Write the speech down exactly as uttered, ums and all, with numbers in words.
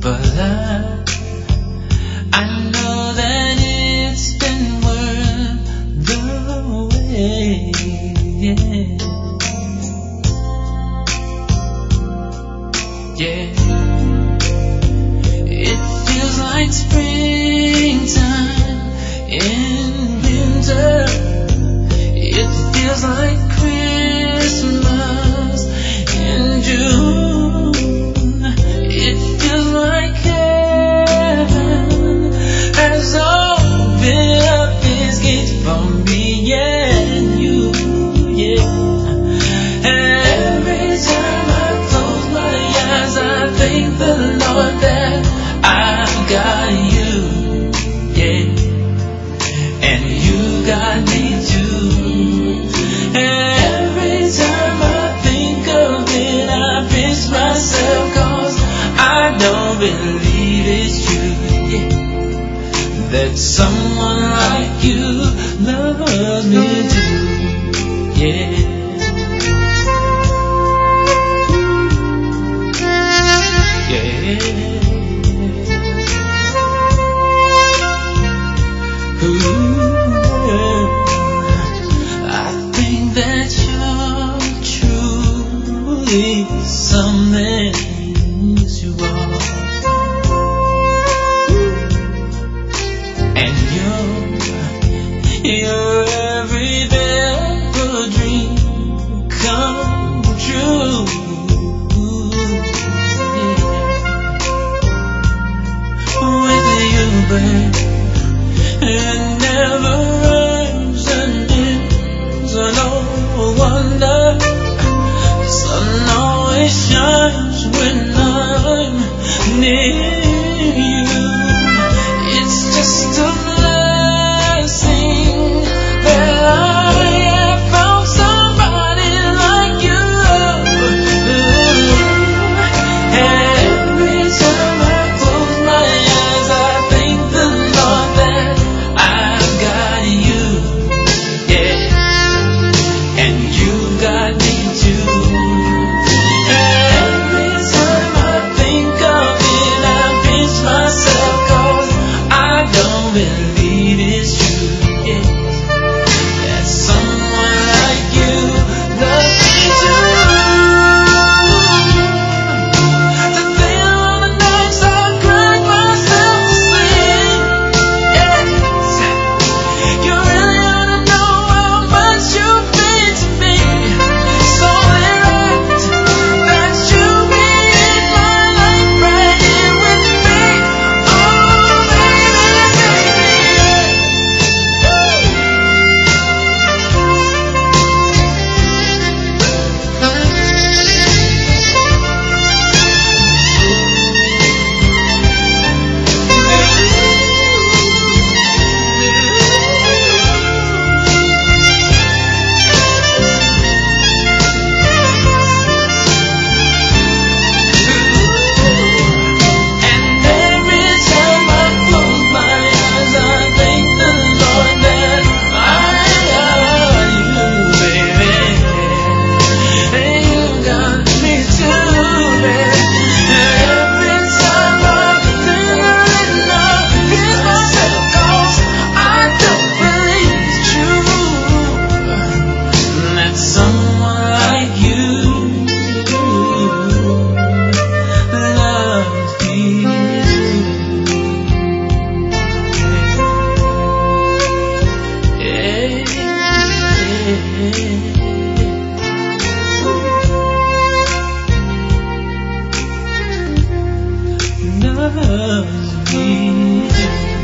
but I, I know that it's been worth the wait. Yeah. Yeah, it feels like springtime in winter. It feels like Christmas in June. It feels like heaven has opened up its gates for me and you. Yeah. Every time I close my eyes, I thank the Lord that I've got you, yeah, and you got me too. Every time I think of it, I pinch myself, cause I don't believe it's true, yeah, that someone like you loves me too, yeah. Something you are, and you're, you're every bit of a dream come true. Yeah. With you, babe, it never ends and ends. No wonder sun always shines when I'm near you. It's just a blessing that I have found somebody like you. Every time I close my eyes, I thank the Lord that I've got you, yeah, and you got me too. Believe it's true, yeah, that someone like you loves me too. To think on the nights I cried myself to sleep, yes. You really ought to know how much you mean to me. So right that you be in my life right here with me. Oh, loves me.